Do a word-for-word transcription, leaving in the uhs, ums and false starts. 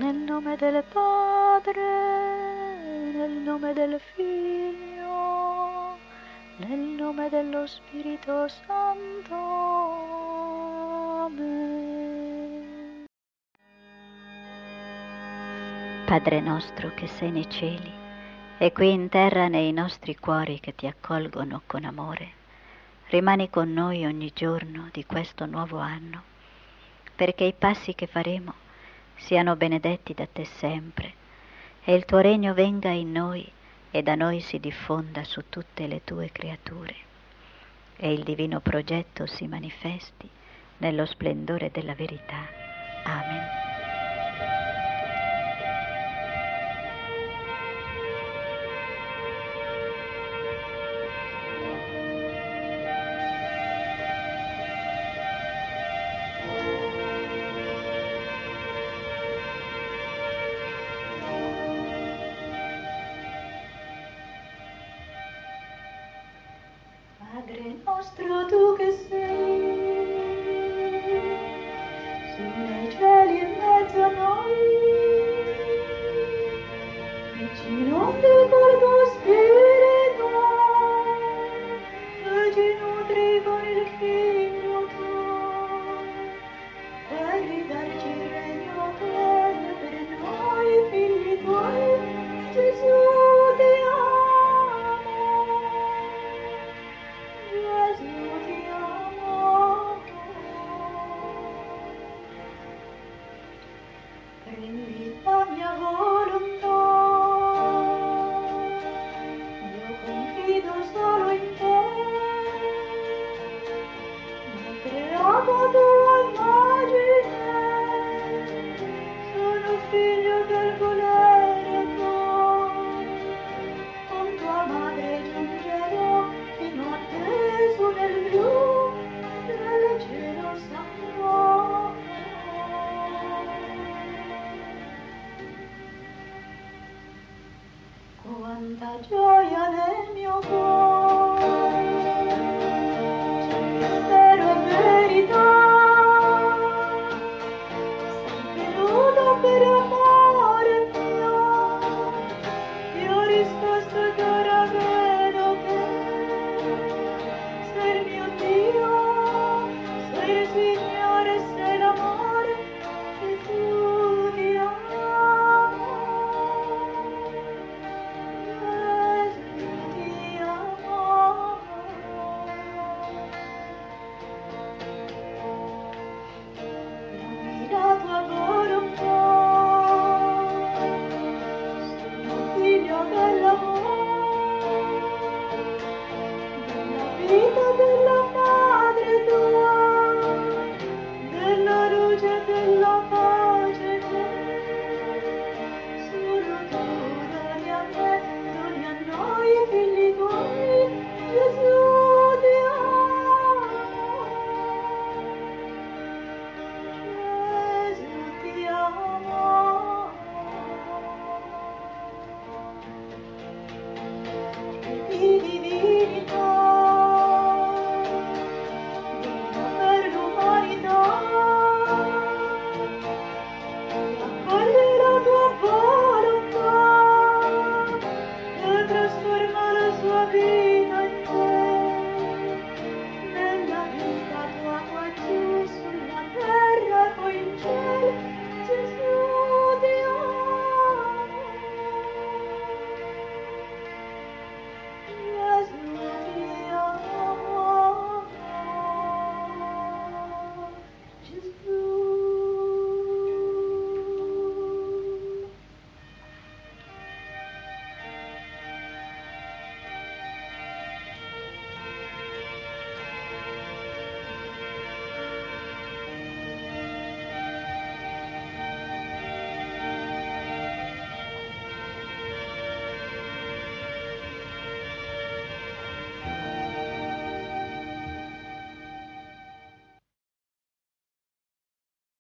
nel nome del Padre, nel nome del Figlio, nel nome dello Spirito Santo. Amen. Padre nostro che sei nei cieli e qui in terra nei nostri cuori che ti accolgono con amore, rimani con noi ogni giorno di questo nuovo anno, perché i passi che faremo siano benedetti da te sempre, e il tuo regno venga in noi e da noi si diffonda su tutte le tue creature, e il divino progetto si manifesti nello splendore della verità. Amen. Padre nostro tu che sei, su nei cieli in mezzo a noi, vicino di